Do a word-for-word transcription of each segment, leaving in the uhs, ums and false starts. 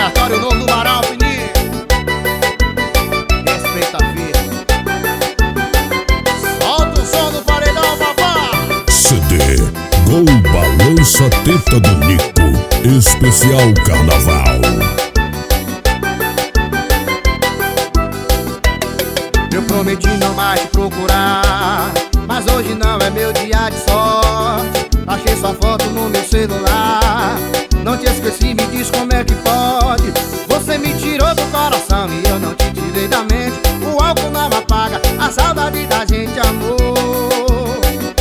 aleatório novo do Barão, Fininho. Respeita a vida. Solta o som do paredão, papá. C D Gol Balança Teta do Nico, especial Carnaval. Eu prometi não mais te procurar, mas hoje não é meu dia de sorte. Achei sua foto no meu celular, não te esqueci, me diz como é que pode. Você me tirou do coração e eu não te tirei da mente. O álcool não apaga a saudade da gente, amor.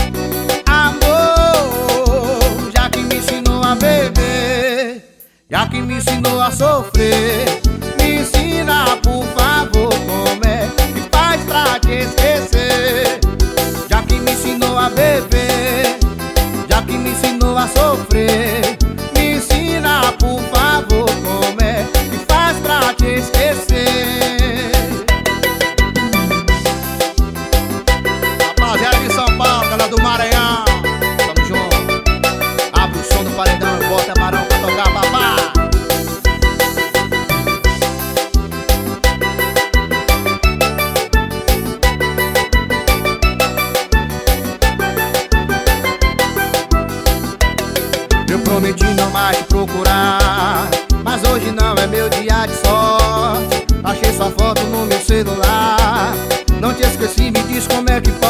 Amor, já que me ensinou a beber, já que me ensinou a sofrer, me ensina, por favor, como é que faz pra te esquecer. Já que me ensinou a beber, já que me ensinou a sofrer, me ensina, por favor, como é que faz pra te esquecer. Rapaziada de São Paulo, galera do Maranhão, tamo junto. Abre o som do paredão e bota Barão pra tocar, papá. Eu prometi não mais te procurar, mas hoje não é meu dia de sorte. Achei sua foto no meu celular, não te esqueci, me diz como é que